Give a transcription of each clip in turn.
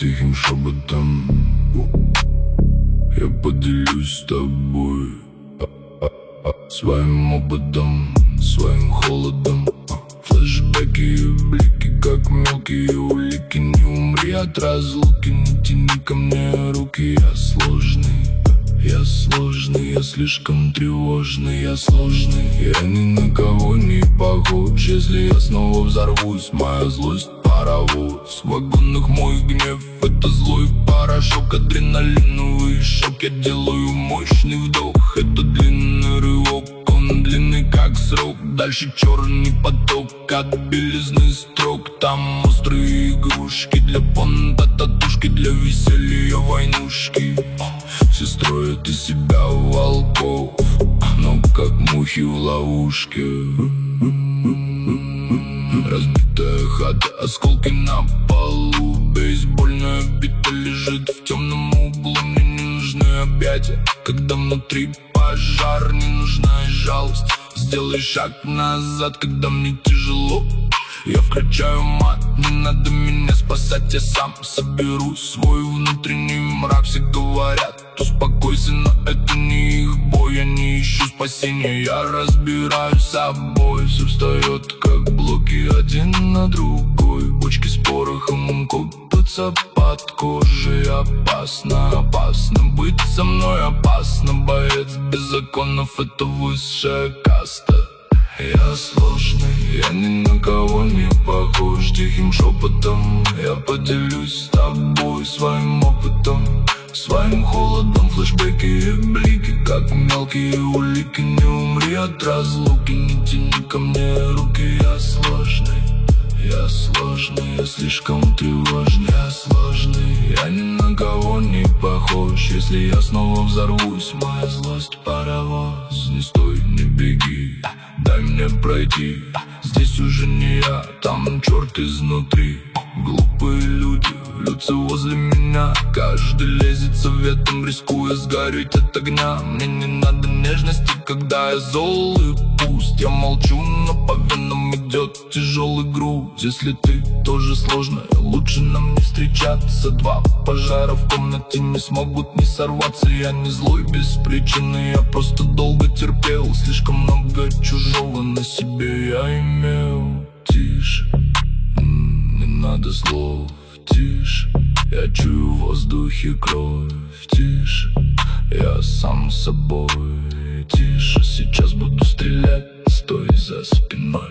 тихим шепотом. Я поделюсь с тобой своим опытом, своим холодом. Флэшбэки и блики, как мелкие улики. Не умри от разлуки, не тяни ко мне руки. Я сложный, я слишком тревожный, я сложный. Я ни на кого не похож, если я снова взорвусь. Моя злость паровоз, в вагонах мой гнев — это злой порошок, адреналиновый шок. Я делаю мощный вдох, это длинный рывок, он длинный как срок. Дальше черный поток от белизны строк. Там острые игрушки для понта, татушки для веселья, войнушки. Все строят из себя волков, но как мухи в ловушке. Разбитая хата, осколки на полу. Бейсбольная бита лежит в темном углу. Мне не нужны объятия, когда внутри пожар. Не нужна и жалость, сделай шаг назад, когда мне тяжело. Я включаю мат, не надо меня спасать, я сам соберу свой внутренний мрак. Все говорят, успокойся, но это не их бой. Я не ищу спасения, я разбираюсь с собой. Все встает как блоки один на другой. Бочки с порохом копятся под кожей. Опасно, опасно быть со мной, опасно. Боец без законов — это высшая каста. Я сложный, я ни на кого не похож. Тихим шепотом я поделюсь с тобой своим опытом, своим холодом. Флэшбэки и блики, как мелкие улики. Не умри от разлуки, не тяни ко мне руки. Я сложный, я слишком тревожный. Я сложный, я ни на кого не похож, если я снова взорвусь. Моя злость паровоз, не стой, не беги, дай мне пройти. Здесь уже не я, там черт изнутри. Глупые люди льются возле меня, каждый лезет советом, рискуя сгореть от огня. Мне не надо нежности, когда я зол и пуст. Я молчу, но по венам идет тяжелый груз. Если ты тоже сложная, лучше нам не встречаться. Два пожара в комнате не смогут не сорваться. Я не злой без причины, я просто долго терпел. Слишком много чужого на себе я имел. Тише, не надо слов, тише. Я чую в воздухе кровь, тише. Я сам собой, тише. Сейчас буду стрелять, стой за спиной.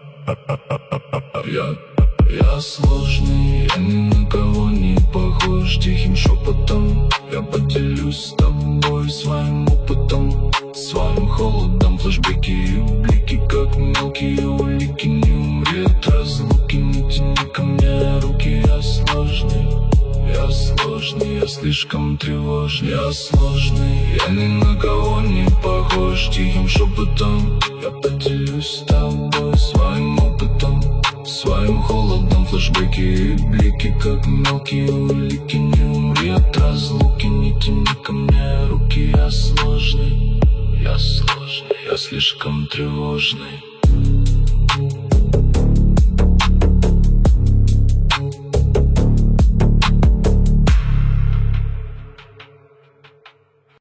Я сложный, я ни на кого не похож. Тихим шепотом я поделюсь с тобой своим опытом, своим холодом. Флэшбэки и блики, как мелкие улики. Не умри от разлуки, не тяни ко мне руки. Я сложный, я слишком тревожный. Я сложный, я ни на кого не похож. Тихим шепотом я поделюсь с тобой своим опытом, своим холодом. Флэшбэки и блики, как мелкие улики. Не умри от разлуки, не тяни ко мне руки. Я сложный, я слишком тревожный.